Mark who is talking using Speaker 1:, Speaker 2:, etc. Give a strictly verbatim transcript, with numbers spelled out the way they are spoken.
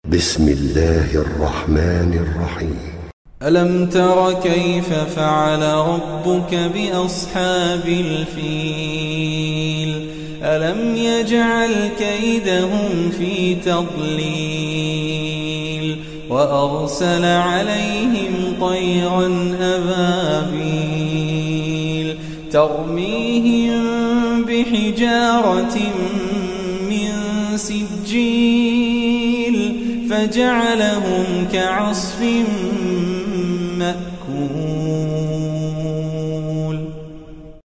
Speaker 1: بسم الله الرحمن الرحيم.
Speaker 2: ألم تر كيف فعل ربك بأصحاب الفيل ألم يجعل كيدهم في تضليل وأرسل عليهم طيرا أبابيل ترميهم بحجارة من سجيل فجعلهم كعصف مأكول.